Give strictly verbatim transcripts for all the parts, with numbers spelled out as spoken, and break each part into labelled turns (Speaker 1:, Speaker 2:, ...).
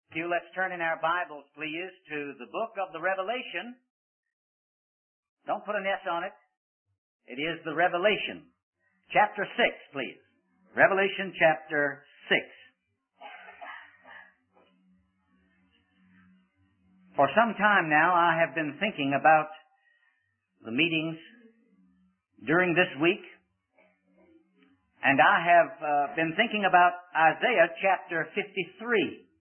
Speaker 1: You, let's turn in our Bibles, please, to the book of the Revelation. Don't put an S on it. It is the Revelation. Chapter six, please. Revelation chapter six. For some time now, I have been thinking about the meetings during this week, and I have uh, been thinking about Isaiah chapter fifty-three.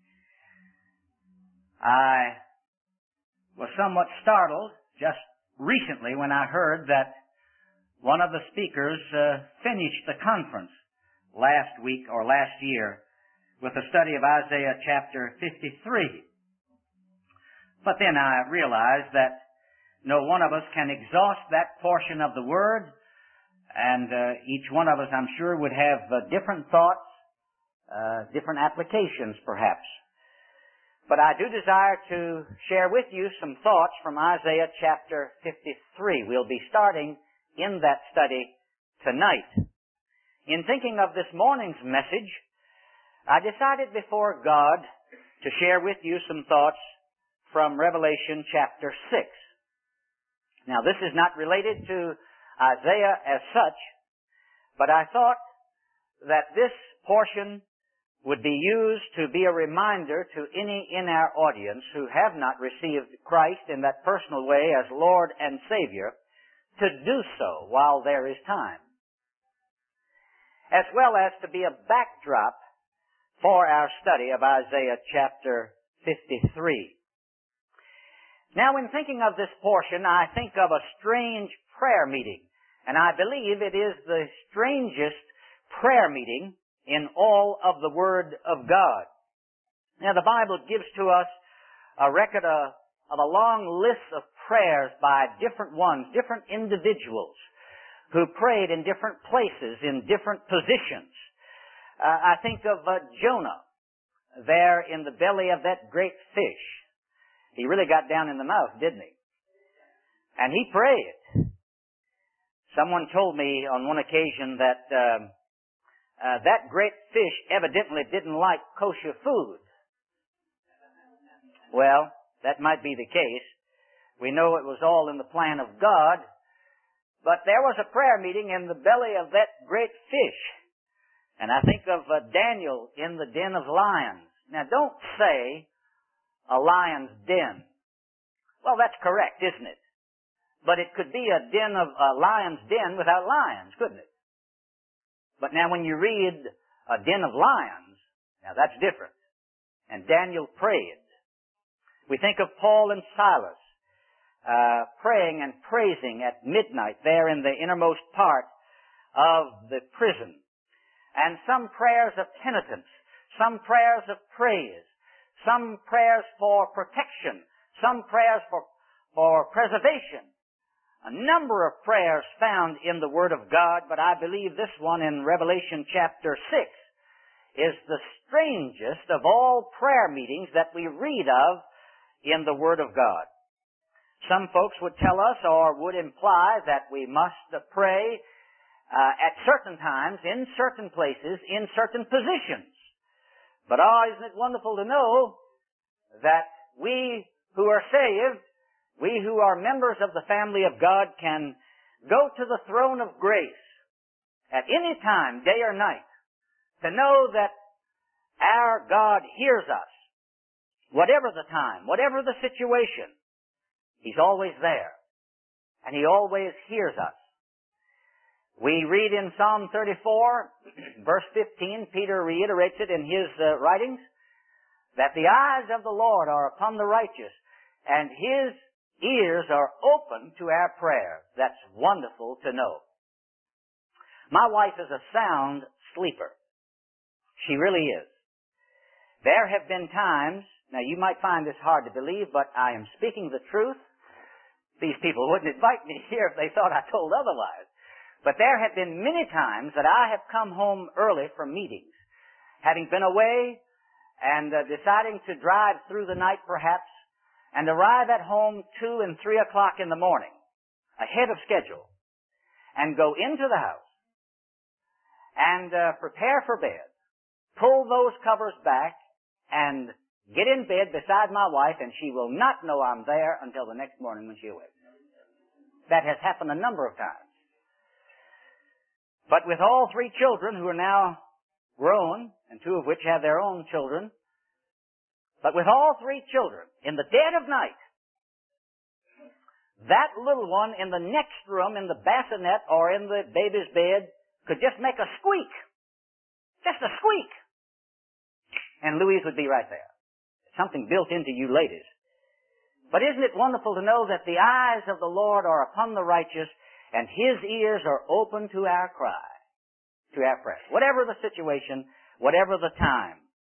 Speaker 1: I was somewhat startled just recently when I heard that one of the speakers uh, finished the conference last week or last year with a study of Isaiah chapter fifty-three. But then I realized that no one of us can exhaust that portion of the Word, and uh, each one of us, I'm sure, would have uh, different thoughts, uh, different applications perhaps. But I do desire to share with you some thoughts from Isaiah chapter fifty-three. We'll be starting in that study tonight. In thinking of this morning's message, I decided before God to share with you some thoughts from Revelation chapter six. Now, this is not related to Isaiah as such, but I thought that this portion would be used to be a reminder to any in our audience who have not received Christ in that personal way as Lord and Savior to do so while there is time, as well as to be a backdrop for our study of Isaiah chapter fifty-three. Now, in thinking of this portion, I think of a strange prayer meeting, and I believe it is the strangest prayer meeting in all of the Word of God. Now, the Bible gives to us a record of, of a long list of prayers by different ones, different individuals who prayed in different places, in different positions. Uh, I think of uh, Jonah there in the belly of that great fish. He really got down in the mouth, didn't he? And he prayed. Someone told me on one occasion that um, Uh, that great fish evidently didn't like kosher food. Well, that might be the case. We know it was all in the plan of God. But there was a prayer meeting in the belly of that great fish. And I think of uh, Daniel in the den of lions. Now, don't say a lion's den. Well, that's correct, isn't it? But it could be a den of a lion's den without lions, couldn't it? But now when you read a den of lions, now that's different. And Daniel prayed. We think of Paul and Silas uh, praying and praising at midnight there in the innermost part of the prison. And some prayers of penitence, some prayers of praise, some prayers for protection, some prayers for, for preservation. A number of prayers found in the Word of God, but I believe this one in Revelation chapter six is the strangest of all prayer meetings that we read of in the Word of God. Some folks would tell us or would imply that we must pray uh, at certain times, in certain places, in certain positions. But oh, isn't it wonderful to know that we who are saved, we who are members of the family of God, can go to the throne of grace at any time, day or night, to know that our God hears us. Whatever the time, whatever the situation, He's always there. And He always hears us. We read in Psalm thirty-four, verse fifteen, Peter reiterates it in his uh, writings, that the eyes of the Lord are upon the righteous, and His ears are open to our prayers. That's wonderful to know. My wife is a sound sleeper. She really is. There have been times, now you might find this hard to believe, but I am speaking the truth. These people wouldn't invite me here if they thought I told otherwise. But there have been many times that I have come home early from meetings, having been away and uh, deciding to drive through the night perhaps, and arrive at home two and three o'clock in the morning, ahead of schedule, and go into the house and uh, prepare for bed, pull those covers back, and get in bed beside my wife, and she will not know I'm there until the next morning when she awakes. That has happened a number of times. But with all three children who are now grown, and two of which have their own children, but with all three children, in the dead of night, that little one in the next room, in the bassinet or in the baby's bed, could just make a squeak. Just a squeak. And Louise would be right there. Something built into you ladies. But isn't it wonderful to know that the eyes of the Lord are upon the righteous, and His ears are open to our cry, to our prayer. Whatever the situation, whatever the time.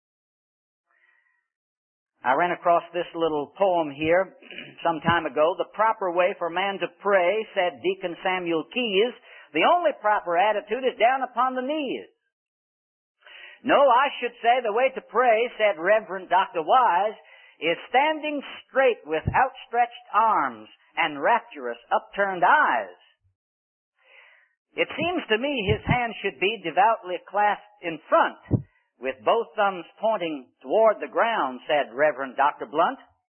Speaker 1: I ran across this little poem here some time ago. The proper way for man to pray, said Deacon Samuel Keyes, the only proper attitude is down upon the knees. No, I should say the way to pray, said Reverend Doctor Wise, is standing straight with outstretched arms and rapturous upturned eyes. It seems to me his hand should be devoutly clasped in front, with both thumbs pointing toward the ground, said Reverend Doctor Blunt.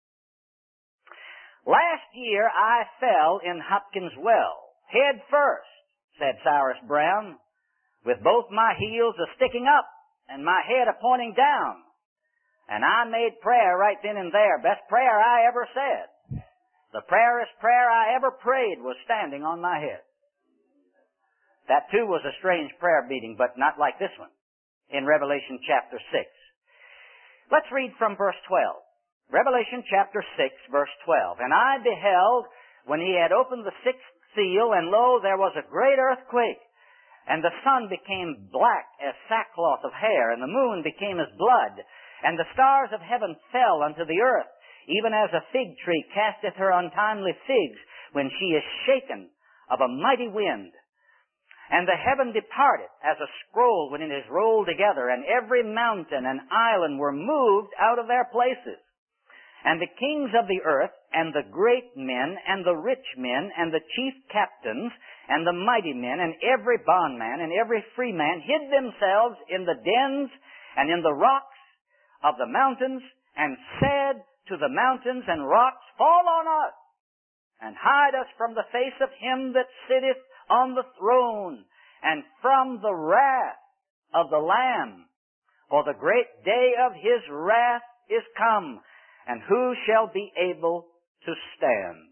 Speaker 1: Last year I fell in Hopkins Well, head first, said Cyrus Brown, with both my heels a-sticking up and my head a-pointing down. And I made prayer right then and there, best prayer I ever said. The prayerest prayer I ever prayed was standing on my head. That too was a strange prayer meeting, but not like this one. In Revelation chapter six. Let's read from verse twelve. Revelation chapter six, verse twelve. And I beheld, when he had opened the sixth seal, and lo, there was a great earthquake, and the sun became black as sackcloth of hair, and the moon became as blood, and the stars of heaven fell unto the earth, even as a fig tree casteth her untimely figs, when she is shaken of a mighty wind. And the heaven departed as a scroll when it is rolled together, and every mountain and island were moved out of their places. And the kings of the earth, and the great men, and the rich men, and the chief captains, and the mighty men, and every bondman, and every free man, hid themselves in the dens and in the rocks of the mountains, and said to the mountains and rocks, Fall on us, and hide us from the face of him that sitteth on the throne, and from the wrath of the Lamb. For the great day of his wrath is come, and who shall be able to stand?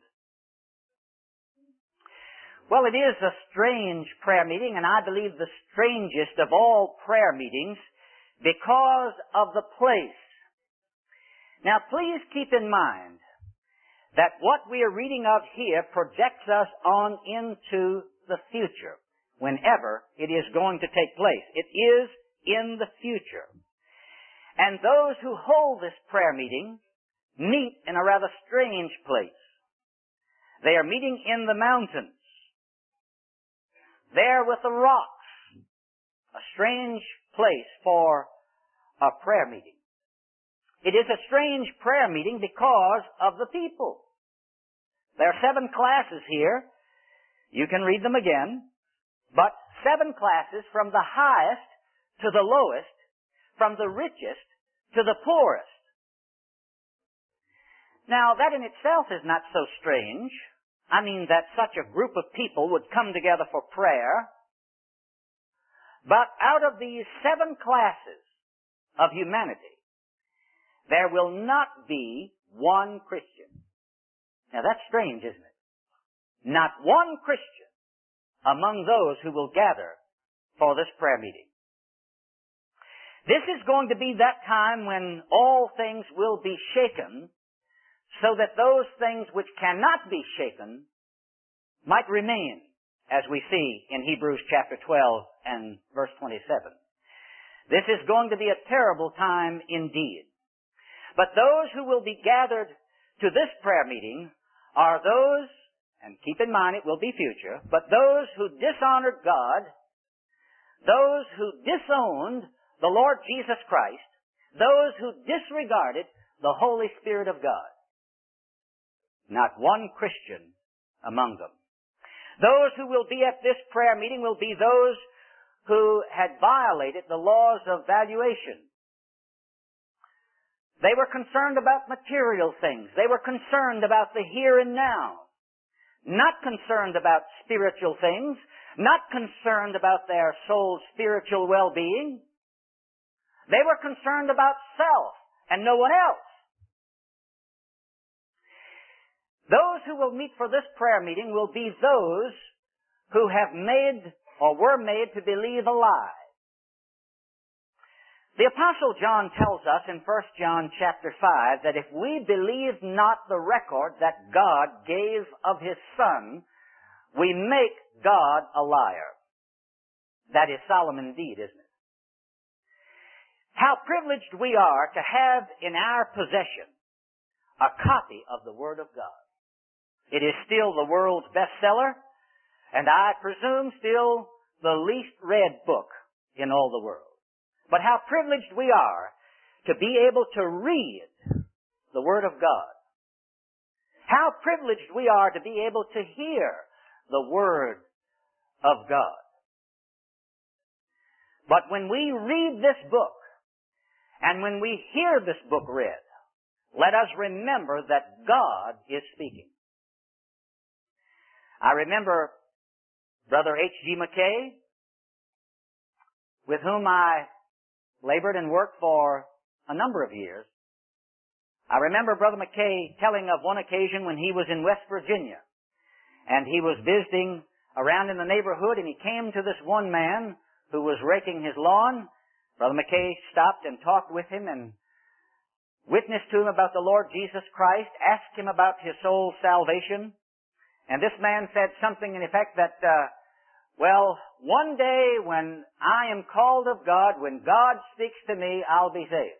Speaker 1: Well, it is a strange prayer meeting, and I believe the strangest of all prayer meetings, because of the place. Now, please keep in mind that what we are reading of here projects us on into the future, whenever it is going to take place. It is in the future. And those who hold this prayer meeting meet in a rather strange place. They are meeting in the mountains, there with the rocks, a strange place for a prayer meeting. It is a strange prayer meeting because of the people. There are seven classes here. You can read them again. But seven classes from the highest to the lowest, from the richest to the poorest. Now, that in itself is not so strange. I mean that such a group of people would come together for prayer. But out of these seven classes of humanity, there will not be one Christian. Now, that's strange, isn't it? Not one Christian among those who will gather for this prayer meeting. This is going to be that time when all things will be shaken, so that those things which cannot be shaken might remain, as we see in Hebrews chapter twelve and verse twenty-seven. This is going to be a terrible time indeed. But those who will be gathered to this prayer meeting are those, and keep in mind it will be future, but those who dishonored God, those who disowned the Lord Jesus Christ, those who disregarded the Holy Spirit of God. Not one Christian among them. Those who will be at this prayer meeting will be those who had violated the laws of valuation. They were concerned about material things. They were concerned about the here and now. Not concerned about spiritual things. Not concerned about their soul's spiritual well-being. They were concerned about self and no one else. Those who will meet for this prayer meeting will be those who have made or were made to believe a lie. The Apostle John tells us in First John chapter five that if we believe not the record that God gave of His Son, we make God a liar. That is solemn indeed, isn't it? How privileged we are to have in our possession a copy of the Word of God. It is still the world's bestseller, and I presume still the least read book in all the world. But how privileged we are to be able to read the Word of God. How privileged we are to be able to hear the Word of God. But when we read this book, and when we hear this book read, let us remember that God is speaking. I remember Brother H G McKay, with whom I labored and worked for a number of years. I remember Brother McKay telling of one occasion when he was in West Virginia, and he was visiting around in the neighborhood, and he came to this one man who was raking his lawn. Brother McKay stopped and talked with him and witnessed to him about the Lord Jesus Christ, asked him about his soul's salvation, and this man said something in effect that, uh, well, one day when I am called of God, when God speaks to me, I'll be saved.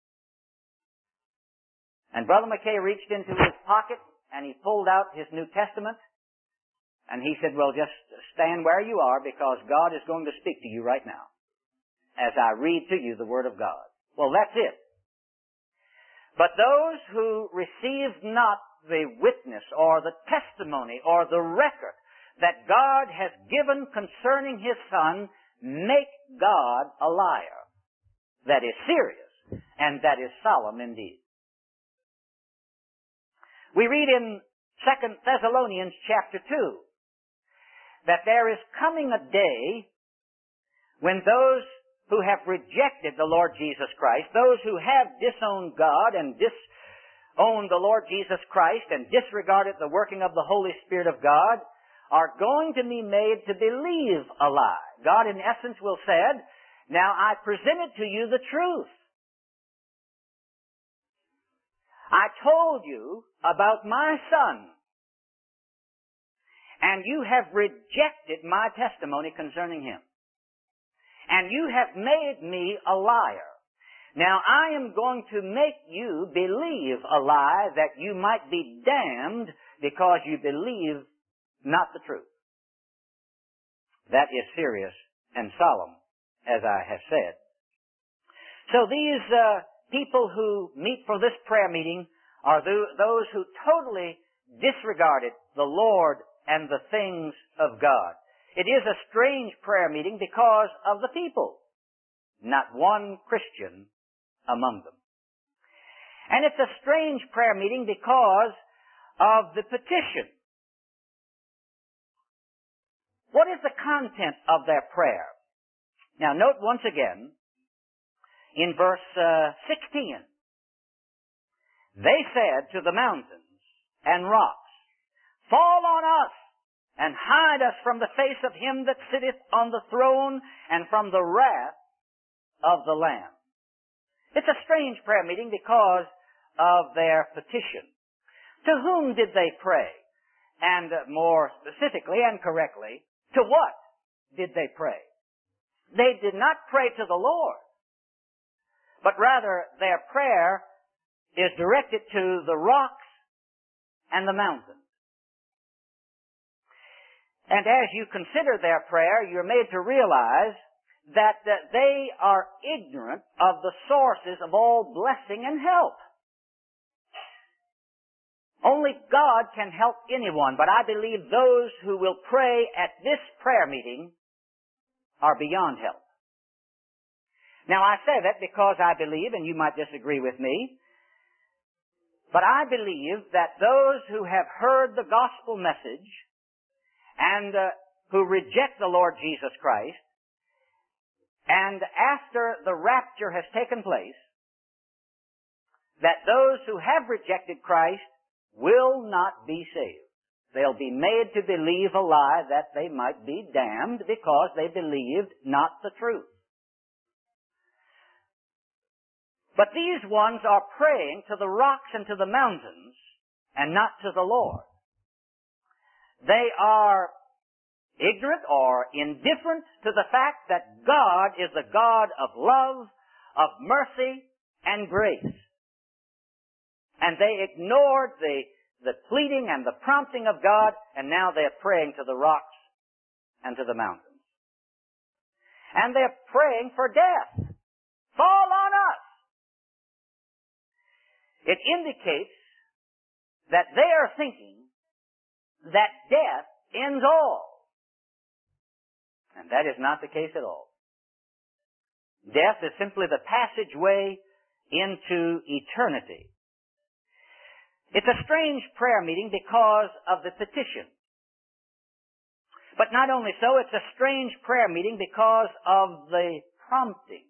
Speaker 1: And Brother McKay reached into his pocket and he pulled out his New Testament and he said, well, just stand where you are because God is going to speak to you right now as I read to you the Word of God. Well, that's it. But those who receive not the witness or the testimony or the record that God has given concerning His Son make God a liar. That is serious, and that is solemn indeed. We read in Second Thessalonians chapter two that there is coming a day when those who have rejected the Lord Jesus Christ, those who have disowned God and disowned the Lord Jesus Christ and disregarded the working of the Holy Spirit of God, are going to be made to believe a lie. God, in essence, will say, now I presented to you the truth. I told you about my Son, and you have rejected my testimony concerning Him. And you have made me a liar. Now I am going to make you believe a lie that you might be damned because you believe not the truth. That is serious and solemn, as I have said. So these uh, people who meet for this prayer meeting are th- those who totally disregarded the Lord and the things of God. It is a strange prayer meeting because of the people. Not one Christian among them. And it's a strange prayer meeting because of the petition. What is the content of their prayer? Now note once again, in verse uh, sixteen, they said to the mountains and rocks, fall on us and hide us from the face of him that sitteth on the throne and from the wrath of the Lamb. It's a strange prayer meeting because of their petition. To whom did they pray? And uh, more specifically and correctly, to what did they pray? They did not pray to the Lord, but rather their prayer is directed to the rocks and the mountains. And as you consider their prayer, you're made to realize that, that they are ignorant of the sources of all blessing and help. Only God can help anyone, but I believe those who will pray at this prayer meeting are beyond help. Now I say that because I believe, and you might disagree with me, But I believe that those who have heard the gospel message and uh, who reject the Lord Jesus Christ, and after the rapture has taken place, that those who have rejected Christ will not be saved. They'll be made to believe a lie that they might be damned because they believed not the truth. But these ones are praying to the rocks and to the mountains and not to the Lord. They are ignorant or indifferent to the fact that God is a God of love, of mercy, and grace. And they ignored the, the pleading and the prompting of God, and now they're praying to the rocks and to the mountains. And they're praying for death. Fall on us! It indicates that they are thinking that death ends all. And that is not the case at all. Death is simply the passageway into eternity. It's a strange prayer meeting because of the petition. But not only so, it's a strange prayer meeting because of the prompting.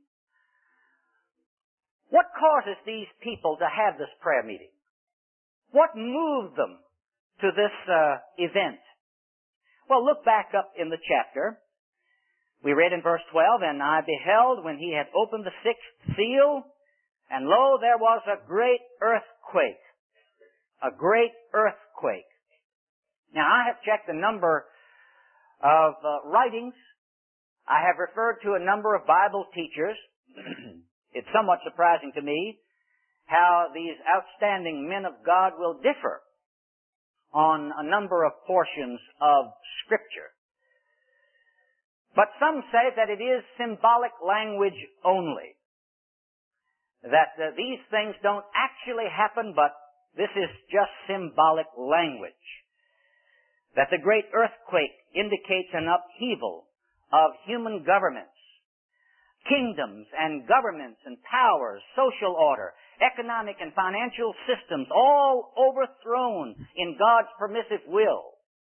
Speaker 1: What causes these people to have this prayer meeting? What moved them to this uh, event? Well, look back up in the chapter. We read in verse twelve, "And I beheld when he had opened the sixth seal, and lo, there was a great earthquake." A great earthquake. Now, I have checked a number of uh, writings. I have referred to a number of Bible teachers. It's somewhat surprising to me how these outstanding men of God will differ on a number of portions of Scripture. But some say that it is symbolic language only. That uh, these things don't actually happen, but this is just symbolic language. That the great earthquake indicates an upheaval of human governments, kingdoms and governments and powers, social order, economic and financial systems, all overthrown in God's permissive will.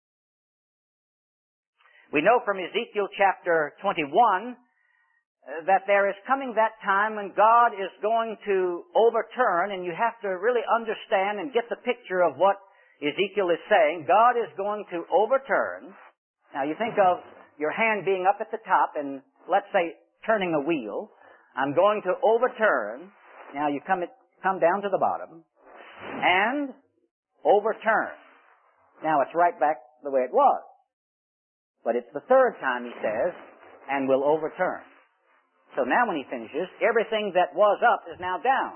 Speaker 1: We know from Ezekiel chapter twenty-one uh, that there is coming that time when God is going to overturn, and you have to really understand and get the picture of what Ezekiel is saying. God is going to overturn. Now you think of your hand being up at the top and let's say turning a wheel. I'm going to overturn. Now you come, come down to the bottom and overturn. Now it's right back the way it was. But it's the third time he says, and will overturn. So now when he finishes, everything that was up is now down.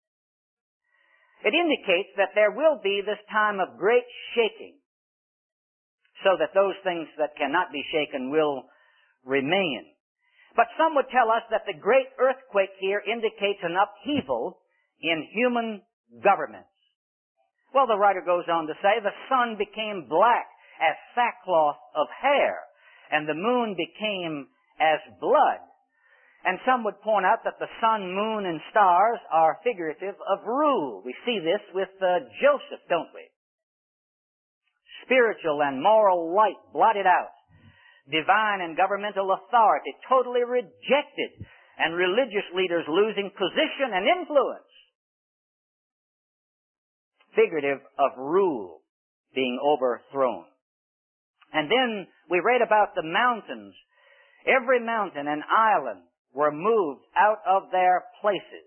Speaker 1: It indicates that there will be this time of great shaking, so that those things that cannot be shaken will remain. But some would tell us that the great earthquake here indicates an upheaval in human governments. Well, the writer goes on to say, the sun became black as sackcloth of hair, and the moon became as blood. And some would point out that the sun, moon, and stars are figurative of rule. We see this with uh, Joseph, don't we? Spiritual and moral light blotted out. Divine and governmental authority totally rejected, and religious leaders losing position and influence. Figurative of rule being overthrown. And then we read about the mountains. Every mountain and island were moved out of their places.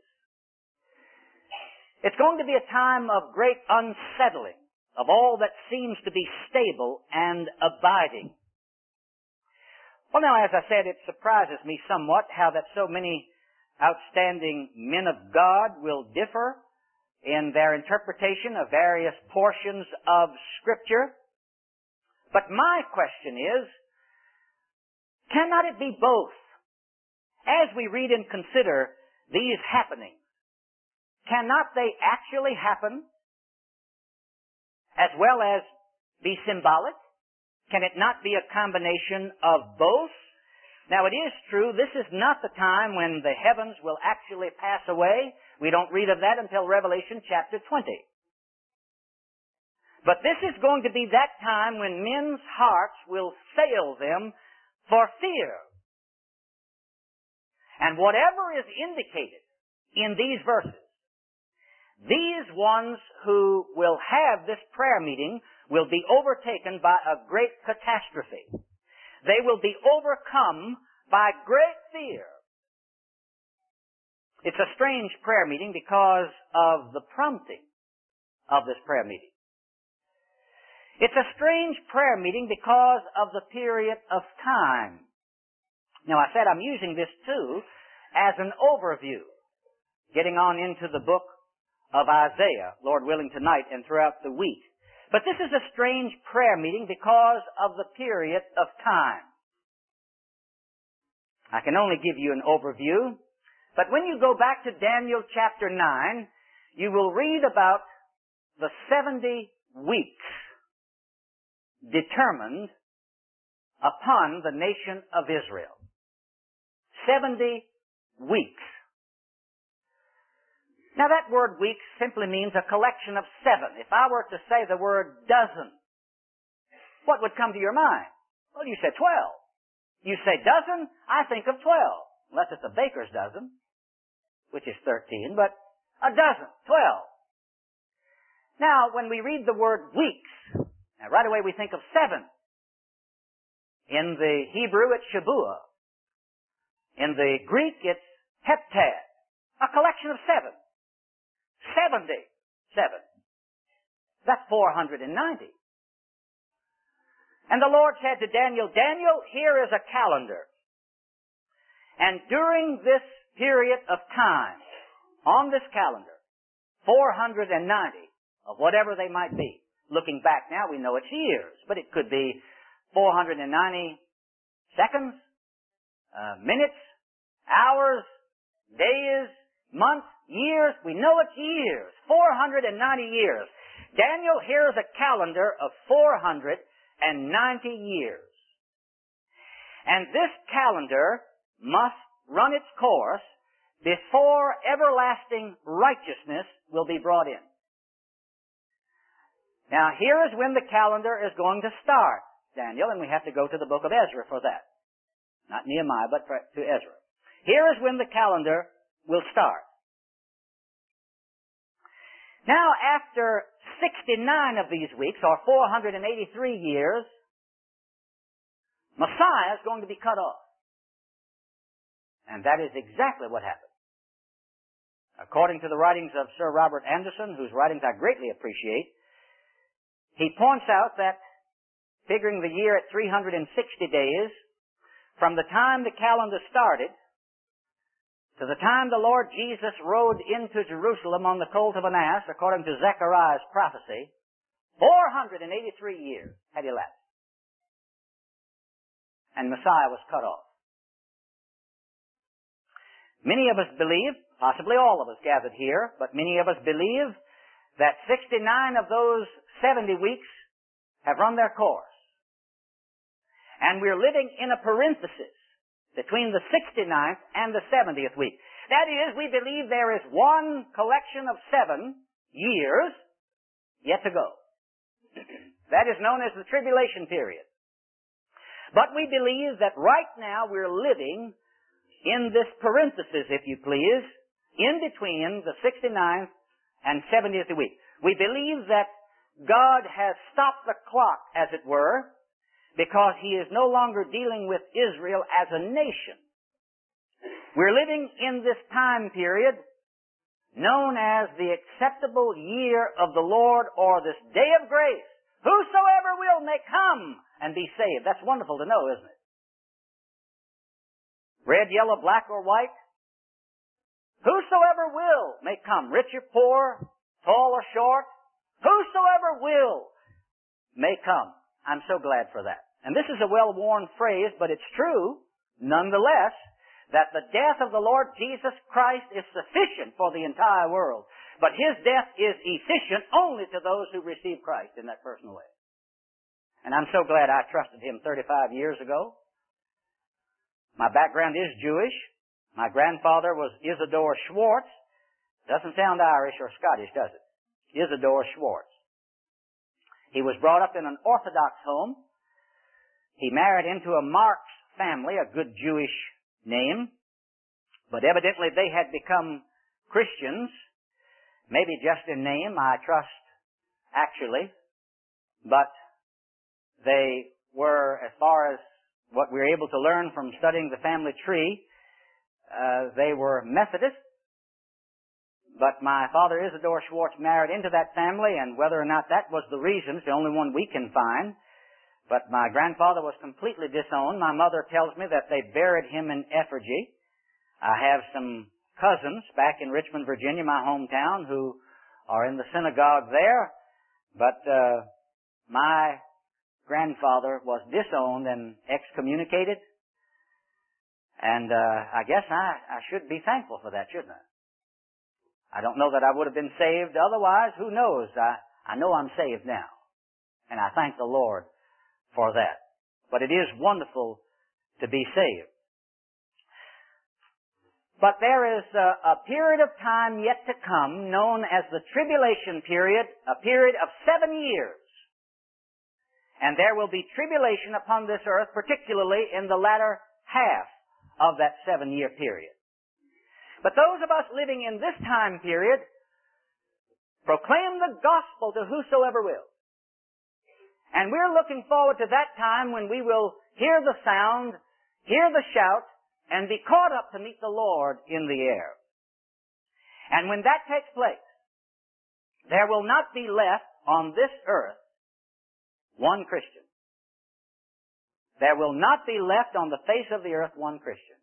Speaker 1: It's going to be a time of great unsettling of all that seems to be stable and abiding. Well, now, as I said, it surprises me somewhat how that so many outstanding men of God will differ in their interpretation of various portions of Scripture. But my question is, cannot it be both? As we read and consider these happenings, cannot they actually happen as well as be symbolic? Can it not be a combination of both? Now, it is true, this is not the time when the heavens will actually pass away. We don't read of that until Revelation chapter twenty. But this is going to be that time when men's hearts will fail them for fear. And whatever is indicated in these verses, these ones who will have this prayer meeting will be overtaken by a great catastrophe. They will be overcome by great fear. It's a strange prayer meeting because of the prompting of this prayer meeting. It's a strange prayer meeting because of the period of time. Now, I said I'm using this too as an overview, getting on into the book of Isaiah, Lord willing, tonight and throughout the week. But this is a strange prayer meeting because of the period of time. I can only give you an overview, but when you go back to Daniel chapter nine, you will read about the seventy weeks determined upon the nation of Israel. Seventy weeks. Now that word weeks simply means a collection of seven. If I were to say the word dozen, what would come to your mind? Well, you said twelve. You say dozen, I think of twelve. Unless it's a baker's dozen, which is thirteen, but a dozen, twelve. Now, when we read the word weeks, now right away we think of seven. In the Hebrew, it's Shabuah. In the Greek, it's heptad. A collection of seven. Seventy. Seven. That's four hundred ninety. And the Lord said to Daniel, Daniel, here is a calendar. And during this period of time, on this calendar, four hundred ninety of whatever they might be. Looking back now, we know it's years, but it could be four hundred ninety seconds, uh, minutes, hours, days, months, years. We know it's years. four hundred ninety years. Daniel, here is a calendar of four hundred ninety years. And this calendar must run its course before everlasting righteousness will be brought in. Now, here is when the calendar is going to start, Daniel, and we have to go to the book of Ezra for that. Not Nehemiah, but to Ezra. Here is when the calendar will start. Now, after sixty-nine of these weeks, or four hundred eighty-three years, Messiah is going to be cut off. And that is exactly what happened. According to the writings of Sir Robert Anderson, whose writings I greatly appreciate, he points out that, figuring the year at three hundred sixty days, from the time the calendar started to the time the Lord Jesus rode into Jerusalem on the colt of an ass, according to Zechariah's prophecy, four hundred eighty-three years had elapsed. And Messiah was cut off. Many of us believe, possibly all of us gathered here, but many of us believe that sixty-nine of those seventy weeks have run their course. And we're living in a parenthesis between the sixty-ninth and the seventieth week. That is, we believe there is one collection of seven years yet to go. That is known as the tribulation period. But we believe that right now we're living in this parenthesis, if you please, in between the sixty-ninth and seventieth week. We believe that God has stopped the clock, as it were, because He is no longer dealing with Israel as a nation. We're living in this time period known as the acceptable year of the Lord, or this day of grace. Whosoever will may come and be saved. That's wonderful to know, isn't it? Red, yellow, black, or white. Whosoever will may come. Rich or poor, tall or short. Whosoever will may come. I'm so glad for that. And this is a well-worn phrase, but it's true, nonetheless, that the death of the Lord Jesus Christ is sufficient for the entire world. But His death is efficient only to those who receive Christ in that personal way. And I'm so glad I trusted Him thirty-five years ago. My background is Jewish. My grandfather was Isidore Schwartz. Doesn't sound Irish or Scottish, does it? Isidore Schwartz. He was brought up in an Orthodox home. He married into a Marx family, a good Jewish name. But evidently they had become Christians, maybe just in name, I trust, actually. But they were, as far as what we were able to learn from studying the family tree, uh, they were Methodist. But my father, Isidore Schwartz, married into that family, and whether or not that was the reason, it's the only one we can find. But my grandfather was completely disowned. My mother tells me that they buried him in effigy. I have some cousins back in Richmond, Virginia, my hometown, who are in the synagogue there. But uh, my grandfather was disowned and excommunicated. And uh, I guess I, I should be thankful for that, shouldn't I? I don't know that I would have been saved otherwise. Who knows? I, I know I'm saved now. And I thank the Lord for that. But it is wonderful to be saved. But there is a, a period of time yet to come known as the tribulation period, a period of seven years. And there will be tribulation upon this earth, particularly in the latter half of that seven-year period. But those of us living in this time period proclaim the gospel to whosoever will. And we're looking forward to that time when we will hear the sound, hear the shout, and be caught up to meet the Lord in the air. And when that takes place, there will not be left on this earth one Christian. There will not be left on the face of the earth one Christian.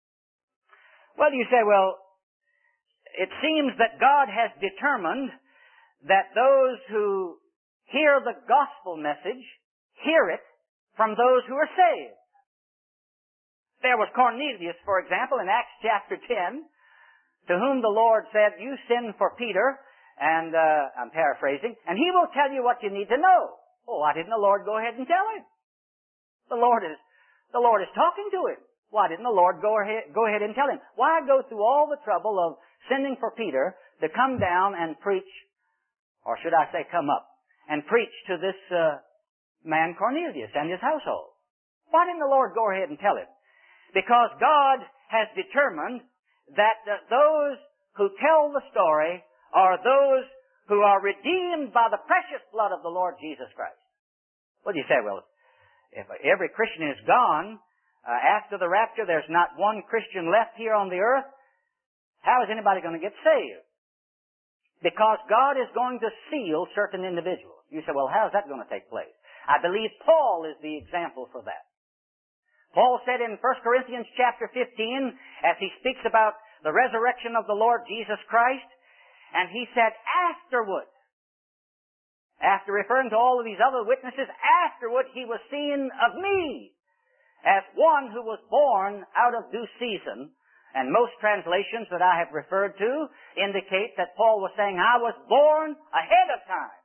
Speaker 1: Well, you say, well, it seems that God has determined that those who hear the gospel message hear it from those who are saved. There was Cornelius, for example, in Acts chapter ten, to whom the Lord said, you send for Peter, and uh, I'm paraphrasing, and he will tell you what you need to know. Oh, why didn't the Lord go ahead and tell him? The Lord is, the Lord is talking to him. Why didn't the Lord go ahead, go ahead and tell him? Why go through all the trouble of sending for Peter to come down and preach, or should I say come up, and preach to this uh, man Cornelius and his household? Why didn't the Lord go ahead and tell him? Because God has determined that uh, those who tell the story are those who are redeemed by the precious blood of the Lord Jesus Christ. Well, you say, well, if every Christian is gone, uh, after the rapture there's not one Christian left here on the earth, how is anybody going to get saved? Because God is going to seal certain individuals. You say, well, how is that going to take place? I believe Paul is the example for that. Paul said in First Corinthians chapter fifteen, as he speaks about the resurrection of the Lord Jesus Christ, and he said, afterward, after referring to all of these other witnesses, afterward he was seen of me as one who was born out of due season. And most translations that I have referred to indicate that Paul was saying, I was born ahead of time.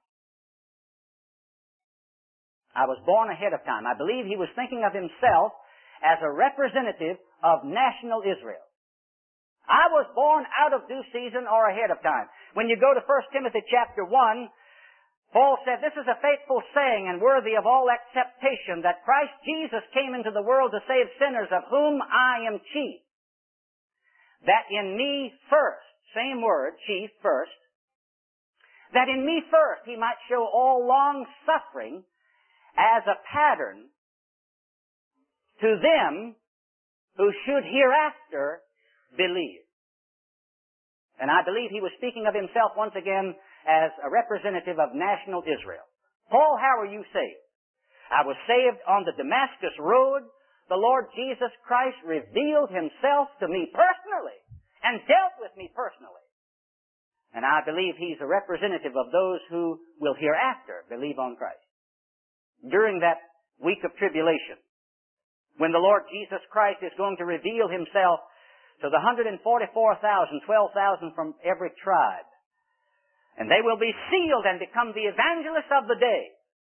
Speaker 1: I was born ahead of time. I believe he was thinking of himself as a representative of national Israel. I was born out of due season or ahead of time. When you go to First Timothy chapter one, Paul said, this is a faithful saying and worthy of all acceptation, that Christ Jesus came into the world to save sinners, of whom I am chief. That in me first, same word, chief, first, that in me first he might show all long suffering as a pattern to them who should hereafter believe. And I believe he was speaking of himself once again as a representative of national Israel. Paul, how are you saved? I was saved on the Damascus road. The Lord Jesus Christ revealed himself to me personally and dealt with me personally. And I believe he's a representative of those who will hereafter believe on Christ. During that week of tribulation, when the Lord Jesus Christ is going to reveal himself to the one hundred forty-four thousand, twelve thousand from every tribe. And they will be sealed and become the evangelists of the day.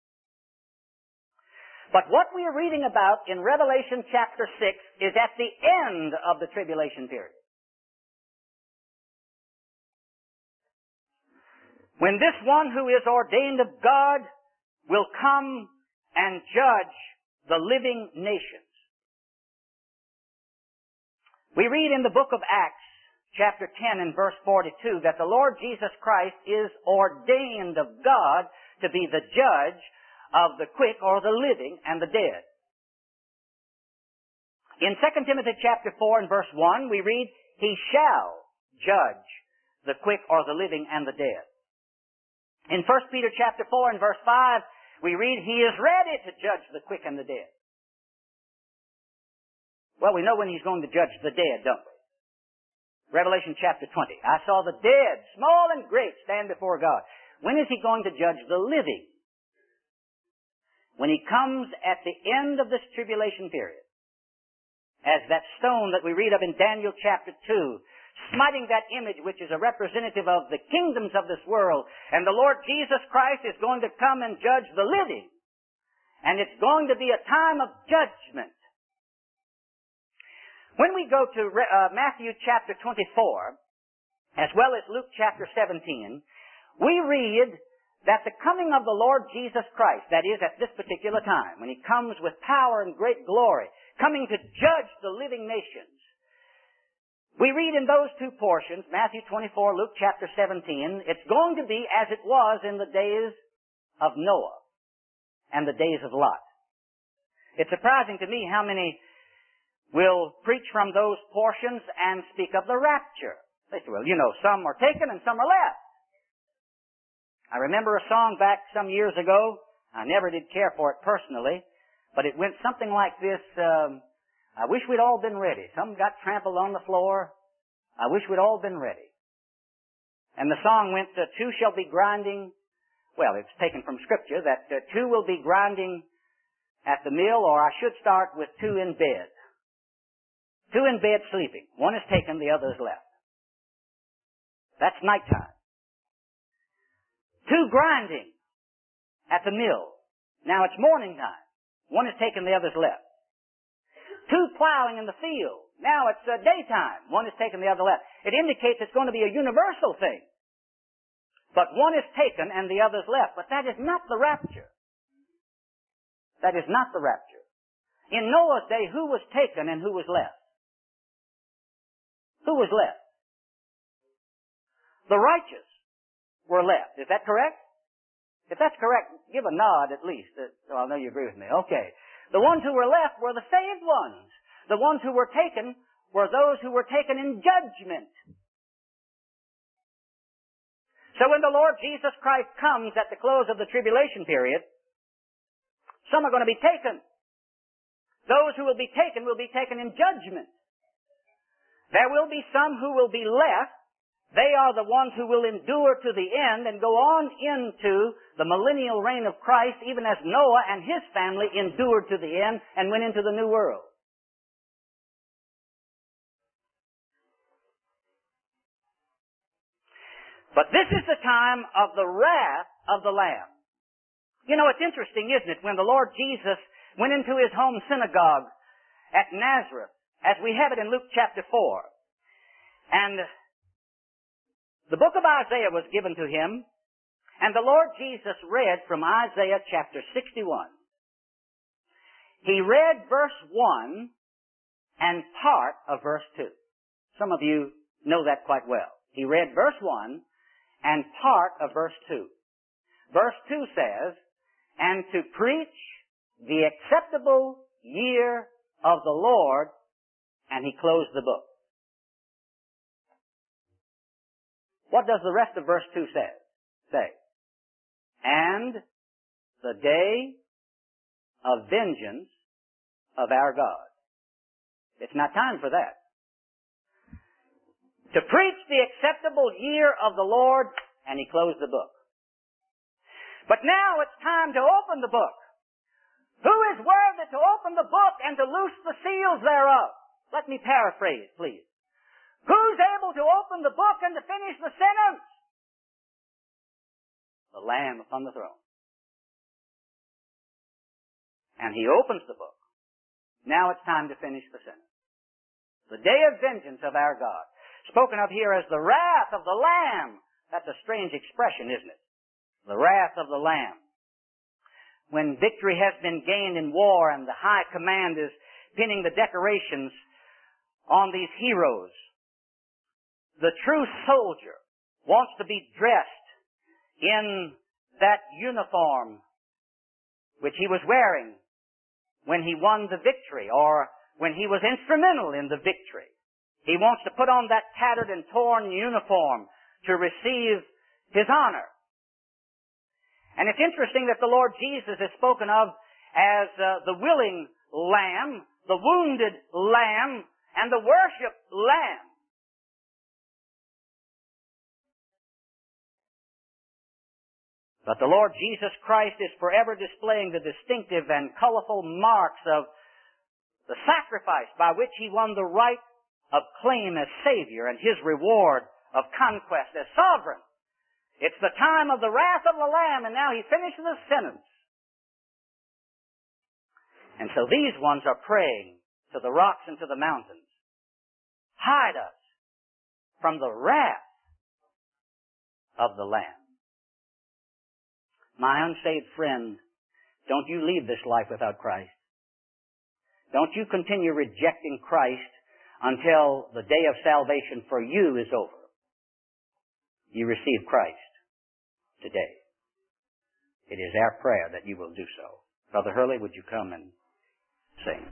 Speaker 1: But what we are reading about in Revelation chapter six is at the end of the tribulation period. When this one who is ordained of God will come and judge the living nations. We read in the book of Acts, chapter ten and verse forty-two, that the Lord Jesus Christ is ordained of God to be the judge of the quick or the living and the dead. In Second Timothy chapter four and verse one, we read, He shall judge the quick or the living and the dead. In First Peter chapter four and verse five, we read, He is ready to judge the quick and the dead. Well, we know when He's going to judge the dead, don't we? Revelation chapter twenty. I saw the dead, small and great, stand before God. When is He going to judge the living? When He comes at the end of this tribulation period. As that stone that we read of in Daniel chapter two, smiting that image which is a representative of the kingdoms of this world. And the Lord Jesus Christ is going to come and judge the living. And it's going to be a time of judgment. When we go to uh, Matthew chapter twenty-four, as well as Luke chapter seventeen, we read that the coming of the Lord Jesus Christ, that is at this particular time, when He comes with power and great glory, coming to judge the living nations, we read in those two portions, Matthew twenty-four, Luke chapter seventeen, it's going to be as it was in the days of Noah and the days of Lot. It's surprising to me how many will preach from those portions and speak of the rapture. They say, well, you know, some are taken and some are left. I remember a song back some years ago. I never did care for it personally, but it went something like this, um, I wish we'd all been ready. Some got trampled on the floor. I wish we'd all been ready. And the song went, uh, two shall be grinding. Well, it's taken from Scripture that uh, two will be grinding at the mill, or I should start with two in bed. Two in bed sleeping. One is taken, the other is left. That's nighttime. Two grinding at the mill. Now it's morning time. One is taken, the other is left. Two plowing in the field. Now it's uh, daytime. One is taken, the other left. It indicates it's going to be a universal thing. But one is taken and the other is left. But that is not the rapture. That is not the rapture. In Noah's day, who was taken and who was left? Who was left? The righteous were left. Is that correct? If that's correct, give a nod at least. Oh, I know you agree with me. Okay. The ones who were left were the saved ones. The ones who were taken were those who were taken in judgment. So when the Lord Jesus Christ comes at the close of the tribulation period, some are going to be taken. Those who will be taken will be taken in judgment. There will be some who will be left. They are the ones who will endure to the end and go on into the millennial reign of Christ, even as Noah and his family endured to the end and went into the new world. But this is the time of the wrath of the Lamb. You know, it's interesting, isn't it, when the Lord Jesus went into His home synagogue at Nazareth, as we have it in Luke chapter four. And the book of Isaiah was given to Him, and the Lord Jesus read from Isaiah chapter sixty-one. He read verse one and part of verse two. Some of you know that quite well. He read verse one and part of verse two. Verse two says, and to preach the acceptable year of the Lord, and he closed the book. What does the rest of verse two say? Say, and the day of vengeance of our God. It's not time for that. To preach the acceptable year of the Lord, and he closed the book. But now it's time to open the book. Who is worthy to open the book and to loose the seals thereof? Let me paraphrase, please. Who's able to open the book and to finish the sentence? The Lamb upon the throne. And he opens the book. Now it's time to finish the sentence. The day of vengeance of our God. Spoken of here as the wrath of the Lamb. That's a strange expression, isn't it? The wrath of the Lamb. when victory has been gained in war and the high command is pinning the decorations on these heroes, the true soldier wants to be dressed in that uniform which he was wearing when he won the victory or when he was instrumental in the victory. He wants to put on that tattered and torn uniform to receive his honor. And it's interesting that the Lord Jesus is spoken of as uh, the willing lamb, the wounded lamb, and the worshiped lamb. But the Lord Jesus Christ is forever displaying the distinctive and colorful marks of the sacrifice by which He won the right of claim as Savior and His reward of conquest as sovereign. It's the time of the wrath of the Lamb, and now He finishes the sentence. And so these ones are praying to the rocks and to the mountains, hide us from the wrath of the Lamb. My unsaved friend, don't you leave this life without Christ. Don't you continue rejecting Christ until the day of salvation for you is over. You receive Christ today. It is our prayer that you will do so. Brother Hurley, would you come and sing?